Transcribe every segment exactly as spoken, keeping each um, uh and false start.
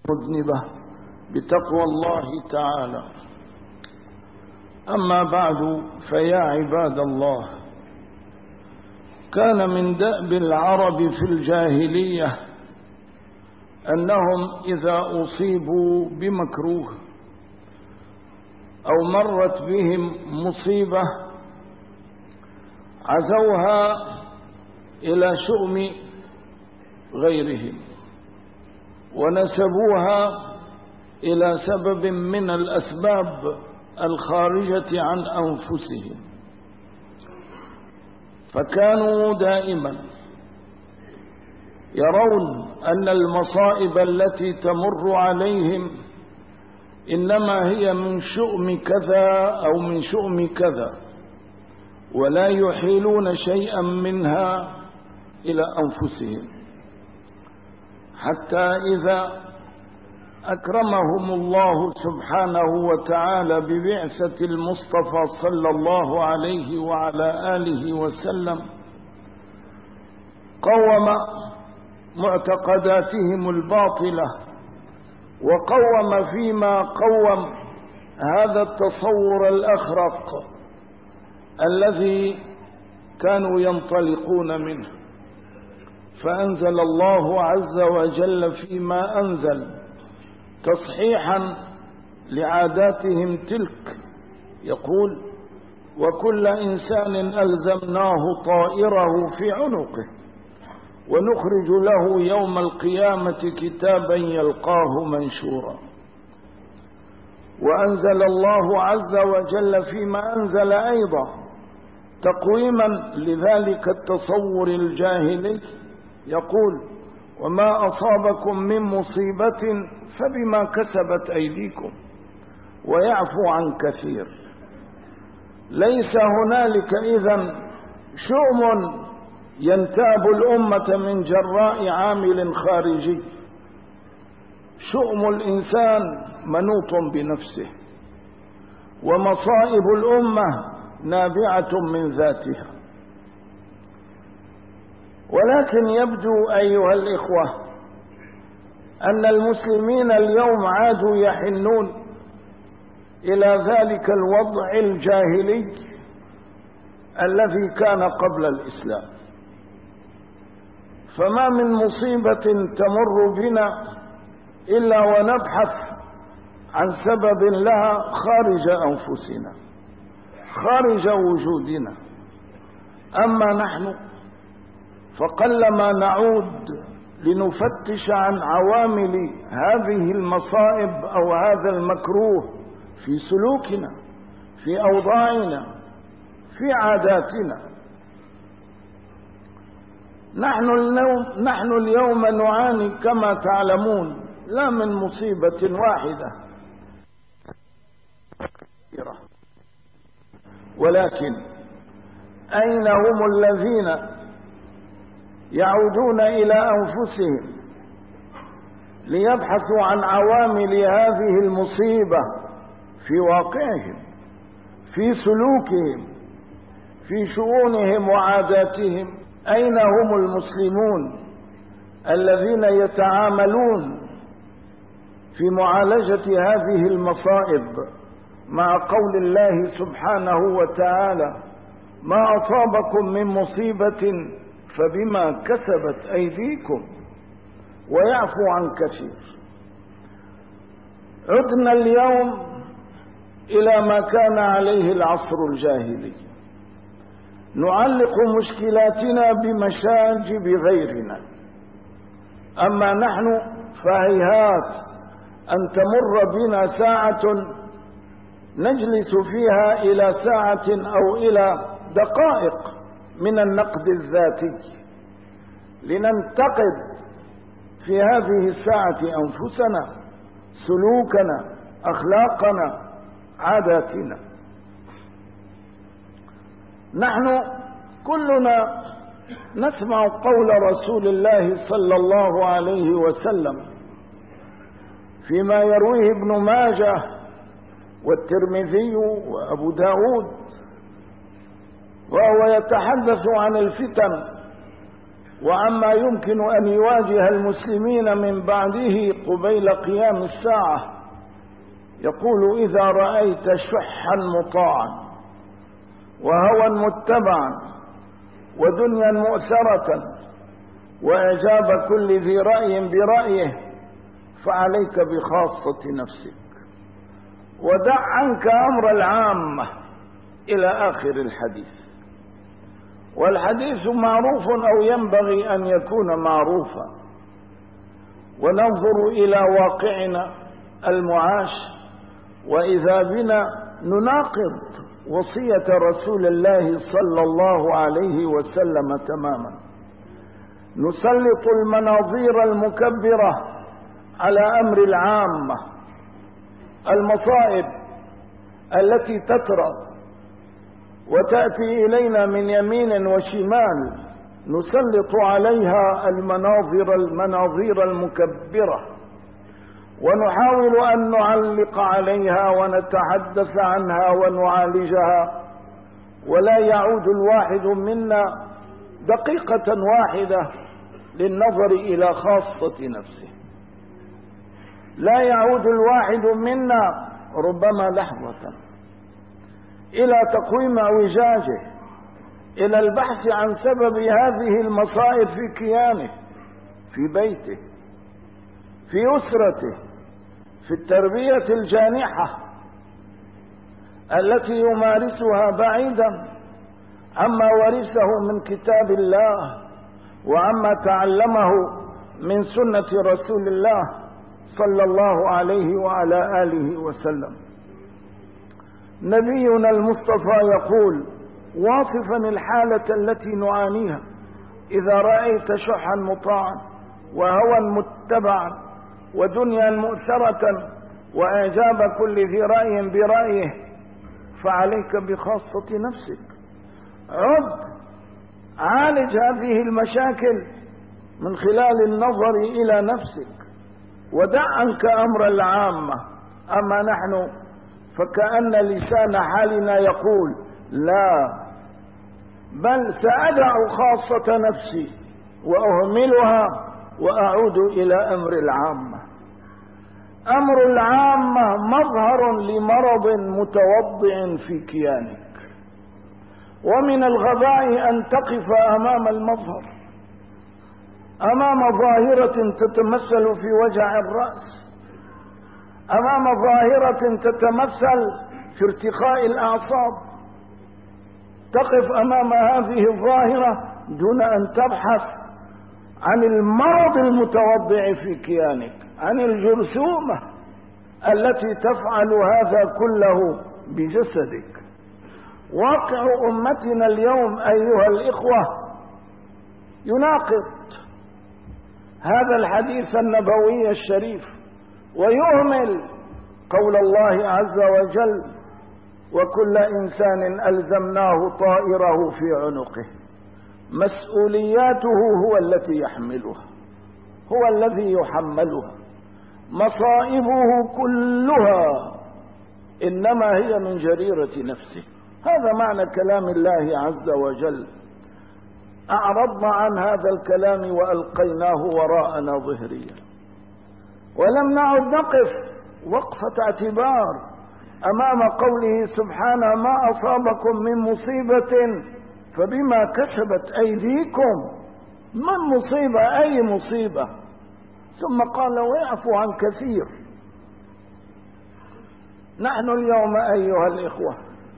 مذنبة بتقوى الله تعالى. أما بعد، فيا عباد الله، كان من دأب العرب في الجاهلية أنهم إذا أصيبوا بمكروه أو مرت بهم مصيبة عزوها إلى شؤم غيرهم ونسبوها إلى سبب من الأسباب الخارجة عن أنفسهم، فكانوا دائما يرون أن المصائب التي تمر عليهم إنما هي من شؤم كذا أو من شؤم كذا، ولا يحيلون شيئا منها إلى أنفسهم، حتى إذا أكرمهم الله سبحانه وتعالى ببعثة المصطفى صلى الله عليه وعلى آله وسلم قوم معتقداتهم الباطلة، وقوم فيما قوم هذا التصور الأخرق الذي كانوا ينطلقون منه، فأنزل الله عز وجل فيما أنزل تصحيحا لعاداتهم تلك، يقول: وكل إنسان ألزمناه طائره في عنقه ونخرج له يوم القيامة كتابا يلقاه منشورا. وأنزل الله عز وجل فيما أنزل أيضا تقويما لذلك التصور الجاهلي، يقول: وما أصابكم من مصيبة فبما كسبت أيديكم ويعفو عن كثير. ليس هنالك إذن شؤم ينتاب الأمة من جراء عامل خارجي، شؤم الإنسان منوط بنفسه، ومصائب الأمة نابعة من ذاتها. ولكن يبدو أيها الإخوة أن المسلمين اليوم عادوا يحنون إلى ذلك الوضع الجاهلي الذي كان قبل الإسلام، فما من مصيبة تمر بنا إلا ونبحث عن سبب لها خارج أنفسنا، خارج وجودنا. أما نحن فقلما نعود لنفتش عن عوامل هذه المصائب أو هذا المكروه في سلوكنا، في أوضاعنا، في عاداتنا. نحن اليوم, نحن اليوم نعاني كما تعلمون لا من مصيبة واحدة، ولكن أين هم الذين يعودون إلى أنفسهم ليبحثوا عن عوامل هذه المصيبة في واقعهم، في سلوكهم، في شؤونهم وعاداتهم؟ أين هم المسلمون الذين يتعاملون في معالجة هذه المصائب مع قول الله سبحانه وتعالى: ما أصابكم من مصيبة فبما كسبت أيديكم ويعفو عن كثير؟ عدنا اليوم إلى ما كان عليه العصر الجاهلي، نعلق مشكلاتنا بمشاجب غيرنا، أما نحن فهيهات أن تمر بنا ساعة نجلس فيها إلى ساعة أو إلى دقائق من النقد الذاتي لننتقد في هذه الساعة أنفسنا، سلوكنا، أخلاقنا، عاداتنا. نحن كلنا نسمع قول رسول الله صلى الله عليه وسلم فيما يرويه ابن ماجه والترمذي وأبو داود، وهو يتحدث عن الفتن وعما يمكن أن يواجه المسلمين من بعده قبيل قيام الساعة، يقول: إذا رأيت شحا مطاعا وهوى متبعا ودنيا مؤثرة وإعجاب كل ذي رأي برأيه فعليك بخاصة نفسك ودع عنك أمر العامة إلى آخر الحديث. والحديث معروف أو ينبغي أن يكون معروفا، وننظر إلى واقعنا المعاش وإذا بنا نناقض وصية رسول الله صلى الله عليه وسلم تماما. نسلط المناظير المكبرة على أمر العامة، المصائب التي تطرأ وتأتي إلينا من يمين وشمال، نسلط عليها المناظر المناظير المكبرة ونحاول أن نعلق عليها ونتحدث عنها ونعالجها، ولا يعود الواحد منا دقيقة واحدة للنظر إلى خاصة نفسه. لا يعود الواحد منا ربما لحظة إلى تقويم اعوجاجه، إلى البحث عن سبب هذه المصائب في كيانه، في بيته، في أسرته، في التربية الجانحة التي يمارسها بعيدا عما ورثه من كتاب الله وعما تعلمه من سنة رسول الله صلى الله عليه وعلى آله وسلم. نبينا المصطفى يقول واصفا الحالة التي نعانيها: إذا رأيت شحا مطاعا وهوى متبعا ودنيا مؤثرة وإعجاب كل ذي رأي برأيه فعليك بخاصة نفسك. عد عالج هذه المشاكل من خلال النظر إلى نفسك ودع عنك أمر العامة. أما نحن فكأن لسان حالنا يقول: لا، بل سأدع خاصة نفسي وأهملها وأعود إلى أمر العامة. أمر العامة مظهر لمرض متوضع في كيانك، ومن الغباء أن تقف أمام المظهر، أمام ظاهرة تتمثل في وجع الرأس، أمام ظاهرة تتمثل في ارتخاء الأعصاب. تقف أمام هذه الظاهرة دون أن تبحث عن المرض المتوضع في كيانك، عن الجرثومة التي تفعل هذا كله بجسدك. واقع أمتنا اليوم أيها الإخوة يناقض هذا الحديث النبوي الشريف ويهمل قول الله عز وجل: وكل إنسان ألزمناه طائره في عنقه. مسؤولياته هو التي يحملها، هو الذي يحملها. مصائبه كلها إنما هي من جريرة نفسه. هذا معنى كلام الله عز وجل. أعرضنا عن هذا الكلام وألقيناه وراءنا ظهريا، ولم نعد نقف وقفة اعتبار أمام قوله سبحانه: ما أصابكم من مصيبة فبما كسبت أيديكم. من مصيبة؟ أي مصيبة؟ ثم قال: ويعفو عن كثير. نحن اليوم أيها الإخوة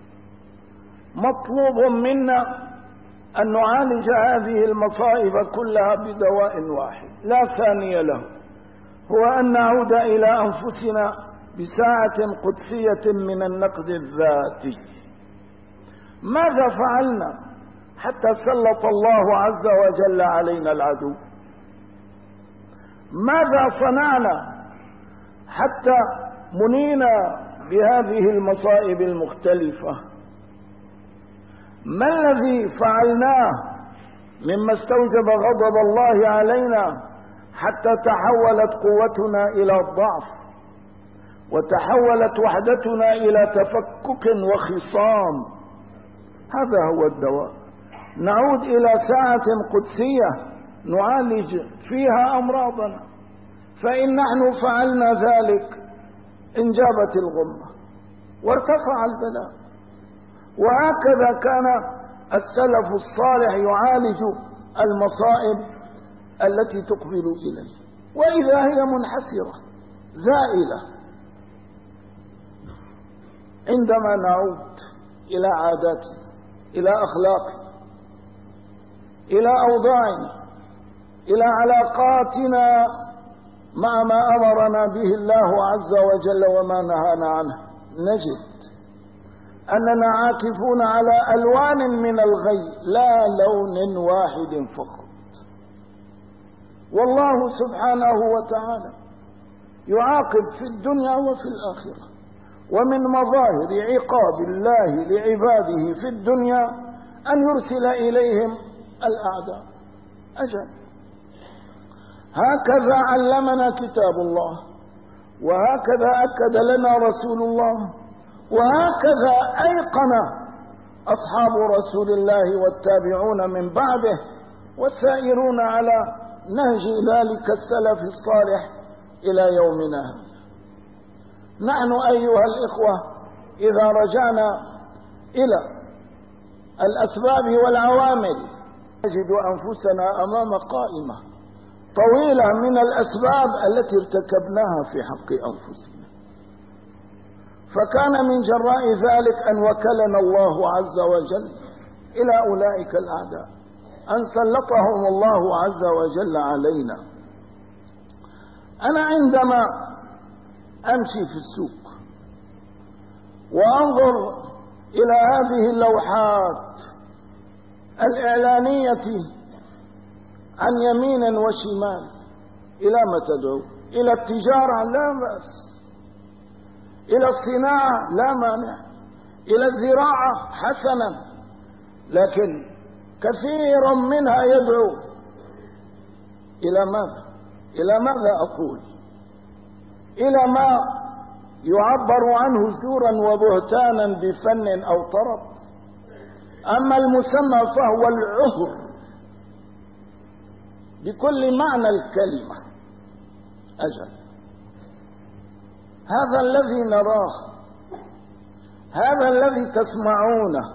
مطلوب منا أن نعالج هذه المصائب كلها بدواء واحد لا ثاني له، هو أن نعود إلى أنفسنا بساعة قدسية من النقد الذاتي. ماذا فعلنا حتى سلط الله عز وجل علينا العدو؟ ماذا صنعنا حتى منينا بهذه المصائب المختلفة؟ ما الذي فعلناه مما استوجب غضب الله علينا حتى تحولت قوتنا إلى الضعف وتحولت وحدتنا إلى تفكك وخصام؟ هذا هو الدواء. نعود إلى ساعة قدسية نعالج فيها أمراضنا، فإن نحن فعلنا ذلك انجابت الغمة وارتفع البلاء. وهكذا كان السلف الصالح يعالج المصائب التي تقبل إليه، وإذا هي منحسرة زائلة. عندما نعود إلى عاداتنا، إلى أخلاقنا، إلى أوضاعنا، إلى علاقاتنا مع ما أمرنا به الله عز وجل وما نهانا عنه، نجد أننا عاكفون على ألوان من الغي لا لون واحد فقط. والله سبحانه وتعالى يعاقب في الدنيا وفي الآخرة، ومن مظاهر عقاب الله لعباده في الدنيا أن يرسل إليهم الأعداء. أجل، هكذا علمنا كتاب الله، وهكذا أكد لنا رسول الله، وهكذا أيقن أصحاب رسول الله والتابعون من بعده والسائرون على نهج ذلك السلف الصالح إلى يومنا هذا. نحن أيها الإخوة إذا رجعنا إلى الأسباب والعوامل نجد أنفسنا أمام قائمة طويلة من الأسباب التي ارتكبناها في حق أنفسنا. فكان من جراء ذلك أن وكلنا الله عز وجل إلى أولئك الأعداء، أن سلطهم الله عز وجل علينا. أنا عندما أمشي في السوق وأنظر إلى هذه اللوحات الإعلانية عن يمين وشمال، إلى ما تدعو؟ إلى التجارة لا بأس، إلى الصناعة لا مانع، إلى الزراعة حسنا، لكن كثير منها يدعو إلى ماذا؟ إلى ماذا أقول؟ إلى ما يعبر عنه زورا وبهتانا بفن أو طرب. أما المسمى فهو العهر بكل معنى الكلمة. أجل، هذا الذي نراه، هذا الذي تسمعونه،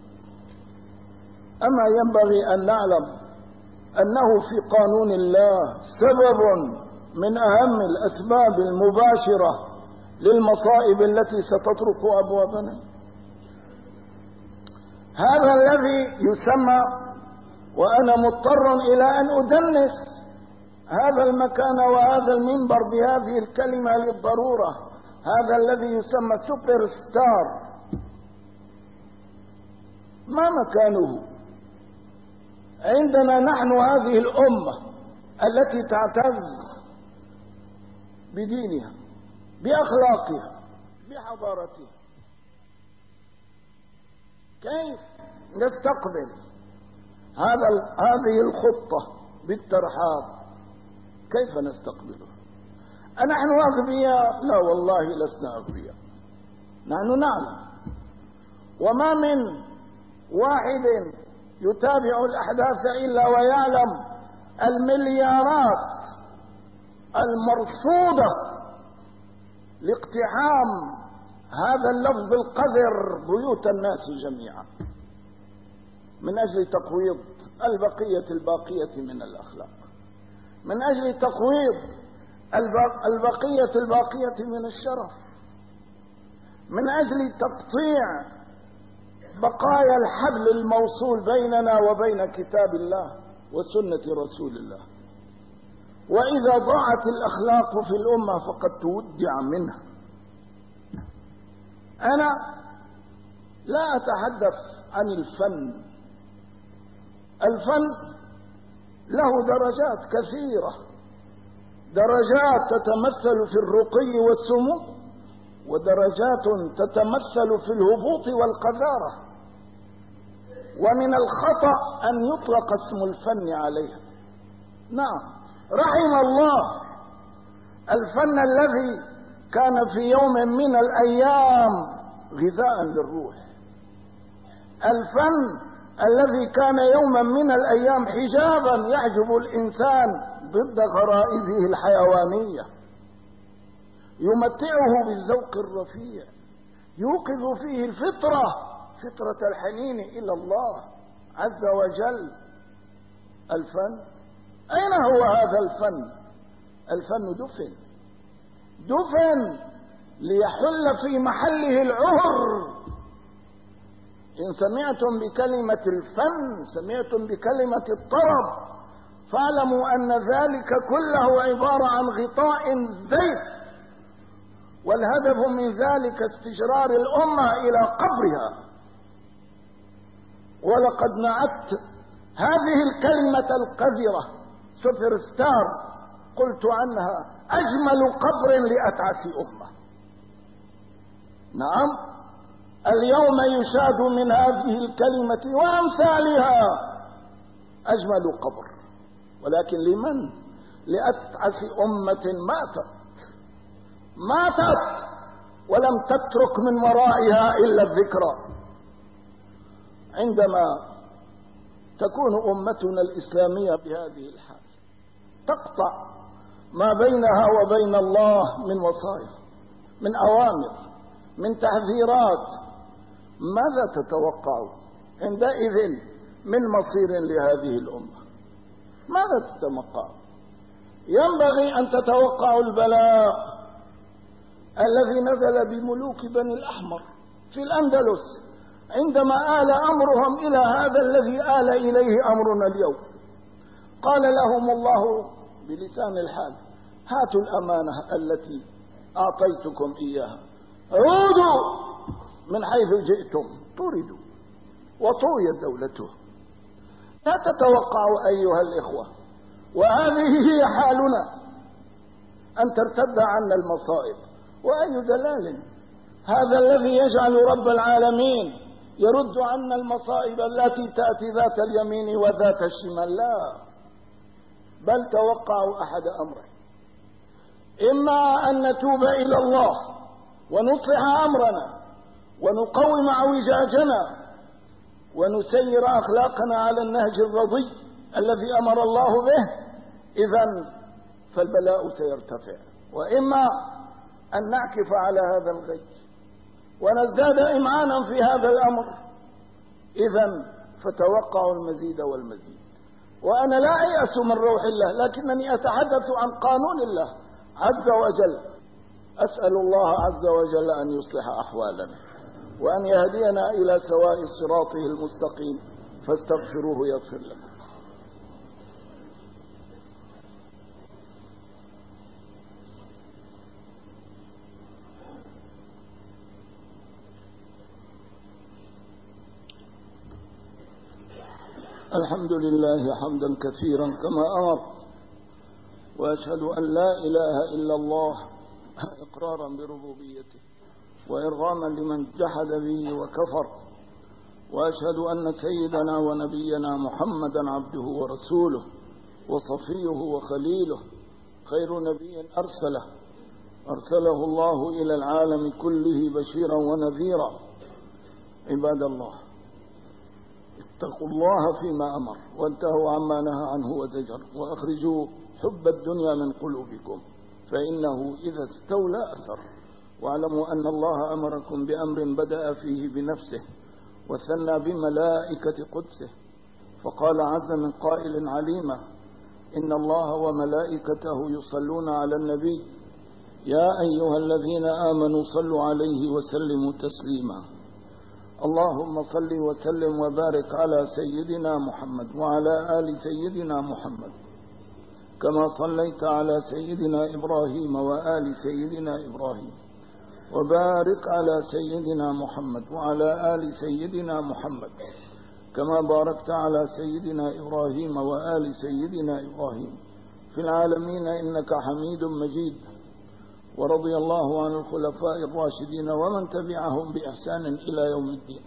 أما ينبغي أن نعلم أنه في قانون الله سبب من أهم الأسباب المباشرة للمصائب التي ستطرق أبوابنا. هذا الذي يسمى، وأنا مضطر إلى أن أدنس هذا المكان وهذا المنبر بهذه الكلمة للضرورة، هذا الذي يسمى سوبر ستار، ما مكانه عندنا نحن هذه الأمة التي تعتز بدينها، بأخلاقها، بحضارتها؟ كيف نستقبل هذا هذه الخطة بالترحاب؟ كيف نستقبله؟ أنحن أغبياء؟ لا والله لسنا أغبياء، نحن نعلم. وما من واحد يتابع الأحداث إلا ويعلم المليارات المرصودة لاقتحام هذا اللفظ القذر بيوت الناس جميعا من أجل تقويض البقية الباقية من الأخلاق، من أجل تقويض البقية الباقية من الشرف، من أجل تقطيع بقايا الحبل الموصول بيننا وبين كتاب الله وسنة رسول الله. وإذا ضاعت الأخلاق في الأمة فقد تودع منها. أنا لا أتحدث عن الفن، الفن له درجات كثيرة، درجات تتمثل في الرقي والسمو، ودرجات تتمثل في الهبوط والقذارة. ومن الخطأ أن يطلق اسم الفن عليها. نعم، رحم الله الفن الذي كان في يوم من الأيام غذاء للروح، الفن الذي كان يوما من الأيام حجابا يحجب الإنسان ضد غرائزه الحيوانية، يمتعه بالذوق الرفيع، يوقظ فيه الفطرة، فطرة الحنين إلى الله عز وجل. الفن، أين هو هذا الفن؟ الفن دفن دفن ليحل في محله العهر. إن سمعتم بكلمة الفن سمعتم بكلمة الطرب، فاعلموا أن ذلك كله عبارة عن غطاء زيف، والهدف من ذلك استجرار الأمة إلى قبرها. ولقد نعت هذه الكلمة القذرة سوبر ستار، قلت عنها أجمل قبر لأتعس أمة. نعم، اليوم يشاد من هذه الكلمة وأمثالها أجمل قبر، ولكن لمن؟ لأتعس أمة ماتت ماتت ولم تترك من ورائها إلا الذكرى. عندما تكون أمتنا الإسلامية بهذه الحال، تقطع ما بينها وبين الله من وصايا، من أوامر، من تحذيرات، ماذا تتوقع عندئذ من مصير لهذه الأمة؟ ماذا تتوقع؟ ينبغي أن تتوقع البلاء الذي نزل بملوك بني الأحمر في الأندلس عندما آل أمرهم إلى هذا الذي آل إليه أمرنا اليوم. قال لهم الله بلسان الحال: هاتوا الأمانة التي أعطيتكم إياها، عودوا من حيث جئتم، طردوا وطويت دولته. لا تتوقعوا أيها الإخوة، وهذه هي حالنا، أن ترتد عنا المصائب. وأي دلال هذا الذي يجعل رب العالمين يرد عنا المصائب التي تأتي ذات اليمين وذات الشمال؟ لا، بل توقعوا أحد أمرين: إما أن نتوب إلى الله ونصلح أمرنا ونقوم اعوجاجنا ونسير أخلاقنا على النهج الرضي الذي أمر الله به، إذن فالبلاء سيرتفع، وإما أن نعكف على هذا الغي ونزداد إمعانا في هذا الأمر، إذن فتوقعوا المزيد والمزيد. وأنا لا أيأس من روح الله، لكنني أتحدث عن قانون الله عز وجل. أسأل الله عز وجل أن يصلح أحوالنا وأن يهدينا إلى سواء صراطه المستقيم، فاستغفروه يغفر لكم. الحمد لله حمدا كثيرا كما أمر، وأشهد أن لا إله إلا الله إقرارا بربوبيته وإرغاما لمن جحد به وكفر، وأشهد أن سيدنا ونبينا محمدا عبده ورسوله وصفيه وخليله، خير نبي أرسله أرسله الله إلى العالم كله بشيرا ونذيرا. عباد الله، اتقوا الله فيما أمر وانتهوا عما نهى عنه وزجر، وأخرجوا حب الدنيا من قلوبكم فإنه إذا استولى أثر. واعلموا أن الله أمركم بأمر بدأ فيه بنفسه وثنى بملائكة قدسه، فقال عز من قائل عليما: إن الله وملائكته يصلون على النبي يا أيها الذين آمنوا صلوا عليه وسلموا تسليما. اللهم صل وسلم وبارك على سيدنا محمد وعلى آل سيدنا محمد، كما صليت على سيدنا إبراهيم وآل سيدنا إبراهيم، وبارك على سيدنا محمد وعلى آل سيدنا محمد، كما باركت على سيدنا إبراهيم وآل سيدنا إبراهيم في العالمين إنك حميد مجيد. ورضي الله عن الخلفاء الراشدين ومن تبعهم بإحسان إلى يوم الدين.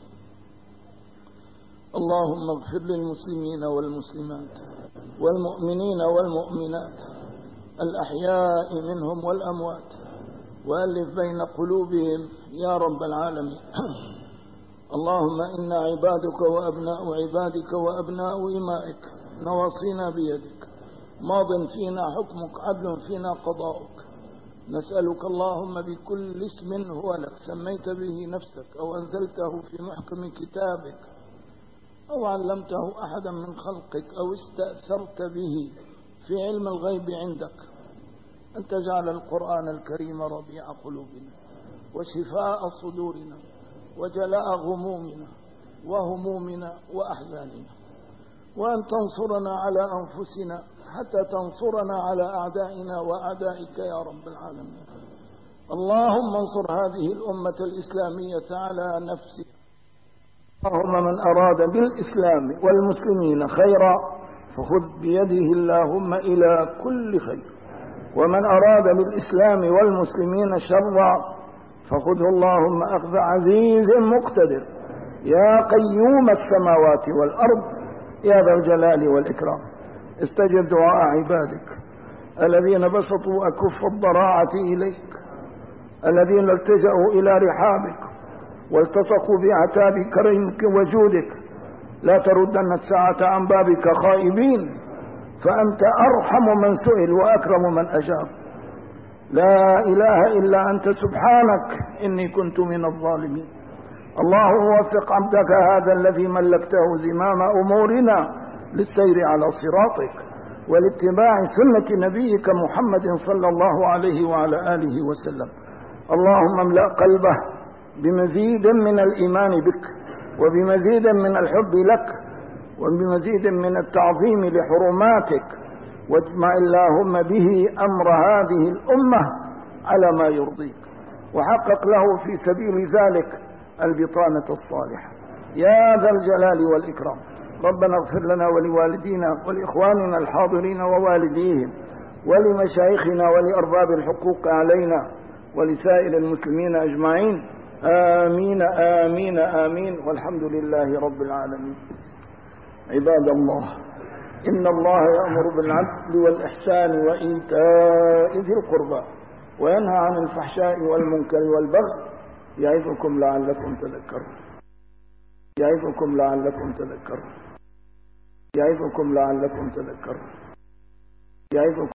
اللهم اغفر للمسلمين والمسلمات والمؤمنين والمؤمنات الأحياء منهم والأموات، وألف بين قلوبهم يا رب العالمين. اللهم إنا عبادك وأبناء عبادك وأبناء إمائك، نواصينا بيدك، ماض فينا حكمك، عدل فينا قضاؤك. نسألك اللهم بكل اسم هو لك سميت به نفسك أو أنزلته في محكم كتابك أو علمته أحدا من خلقك أو استأثرت به في علم الغيب عندك، أن تجعل القرآن الكريم ربيع قلوبنا وشفاء صدورنا وجلاء غمومنا وهمومنا وأحزاننا، وأن تنصرنا على أنفسنا حتى تنصرنا على أعدائنا وأعدائك يا رب العالمين. اللهم انصر هذه الأمة الإسلامية على نفسها. اللهم من أراد بالإسلام والمسلمين خيرا فخذ بيده اللهم إلى كل خير، ومن أراد بالإسلام والمسلمين شرا فخذه اللهم أخذ عزيز مقتدر، يا قيوم السماوات والأرض يا ذا الجلال والإكرام. استجب دعاء عبادك الذين بسطوا أكف الضراعة إليك، الذين التجأوا إلى رحابك والتصقوا بعتاب كرمك وجودك. لا تردن الساعة عن بابك خائبين، فأنت أرحم من سئل وأكرم من أجاب. لا إله إلا أنت سبحانك إني كنت من الظالمين. اللهم وفق عبدك هذا الذي ملكته زمام أمورنا للسير على صراطك والاتباع سنة نبيك محمد صلى الله عليه وعلى آله وسلم. اللهم املأ قلبه بمزيد من الإيمان بك وبمزيد من الحب لك وبمزيد من التعظيم لحرماتك، واجمع اللهم به أمر هذه الأمة على ما يرضيك، وحقق له في سبيل ذلك البطانة الصالحة يا ذا الجلال والإكرام. ربنا اغفر لنا ولوالدينا ولإخواننا الحاضرين ووالديهم ولمشايخنا ولأرباب الحقوق علينا ولسائر المسلمين أجمعين، آمين آمين آمين، والحمد لله رب العالمين. عباد الله، إن الله يأمر بالعدل والإحسان وإيتاء ذي القربى وينهى عن الفحشاء والمنكر والبغي يعظكم لعلكم تذكرون يعظكم لعلكم تذكرون يعظكم لعلكم تذكرون يعظكم